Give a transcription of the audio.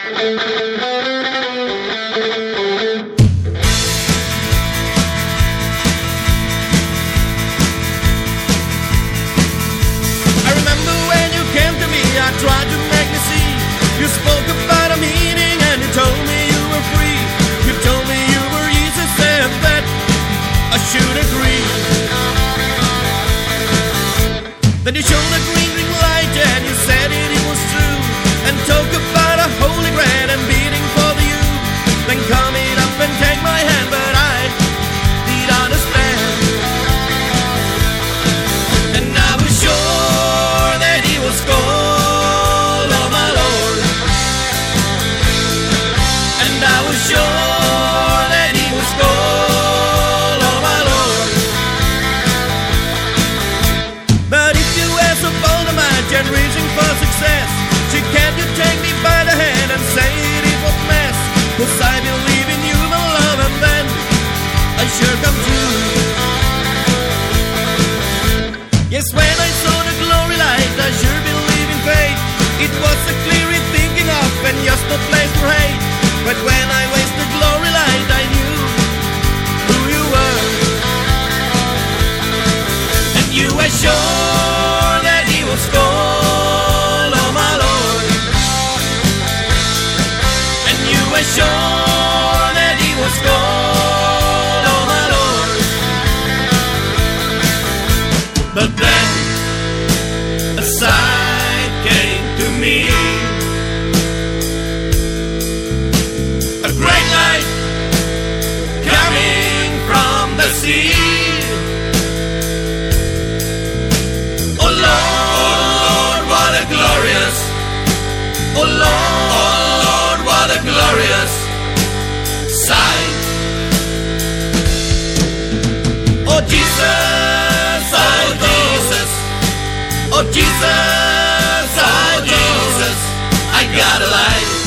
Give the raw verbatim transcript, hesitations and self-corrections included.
remember when you came to me, I tried to make me see. You spoke about a meeting and you told me you were free. You told me you were Jesus and that I should agree. Then you showed a green, green light and you said it, it was true. And talk about a holy bread and beating for the you. Then come it up and take my hand, but I did understand. And I was sure that he was called, oh my Lord. And I was sure that he was called, oh my Lord. But if you were so bold a match and reaching for success, she can't you take me by the hand and say it was mess? 'Cause I believe in you, my love, and then I sure come true. Yes, when I saw the glory light, I sure believe in faith. It was a clear thinking of and just no place for hate. But when I faced the glory light, I knew who you were. And you were sure that he was called, oh my Lord. And you were sure that he was called, oh my Lord. But then a sight came to me, a great light coming from the sea. Oh Lord, what a glorious, oh Lord, what a glorious sight. Oh Jesus, oh Jesus, oh Jesus, oh Jesus, I got a light.